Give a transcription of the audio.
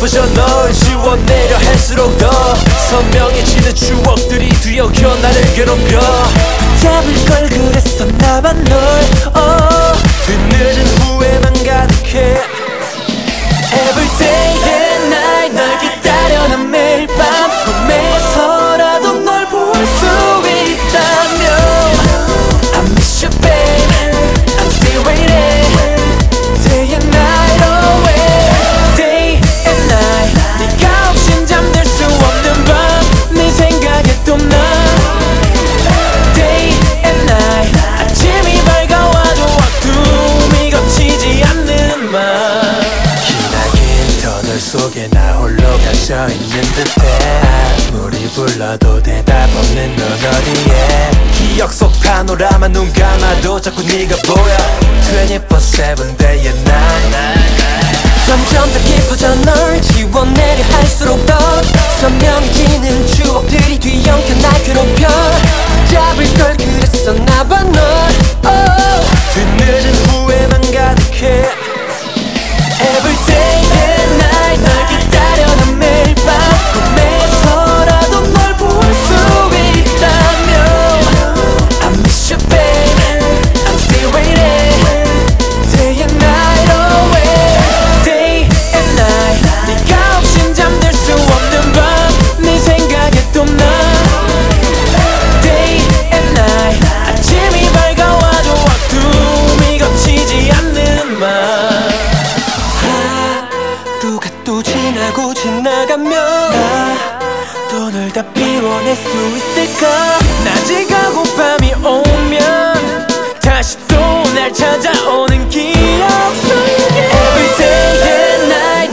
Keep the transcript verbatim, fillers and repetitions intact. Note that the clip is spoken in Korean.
깊어져 널 지워내려 할수록 더 선명해지는 추억들이 뒤엉켜 나를 괴롭혀. 붙잡을 걸 그랬었나봐 널 oh. 뒤늦은 후회만 가득해. Every day and night 널 기다려 난 매일 밤 꿈에서라도 널 볼 수 있다면 I miss you babe I'm still waiting Day and night always Day and night 네가 없인 잠들 수 없는 밤 네 생각에 또 나 Day and night 아침이 밝아와도 어둠이 거치지 않는 맘. 터널 속에 나 홀로 갇혀있는 듯해. 아무리 불러도 대답 없는 넌 어디에. 기억 속 파노라마 눈 감아도 자꾸 네가 보여. 이십사 세븐 day and night. 점점 더 깊어져 널 지워내려 할수록 더 선명해지는 추억들이 뒤엉켜 날 괴롭혀. 잡을 걸 그랬었나봐 널 oh. 뒤늦은 후회만 가득해. Every day and night 널 기다려 난 매일 밤 꿈에서라도 널 볼 수 있다면 I miss you babe I'm still waiting Day and night always Day and night 네가 없인 잠들 수 없는 밤 네 생각에 또 나 Day and night 아침이 밝아와도 어둠이 거치지 않는 맘. 하루가 또 지나고 지나가면 또 널 다 비워낼 수 있을까. 낮이 가고 밤이 오면 다시 또 날 찾아오는 기억 속에 Every day and night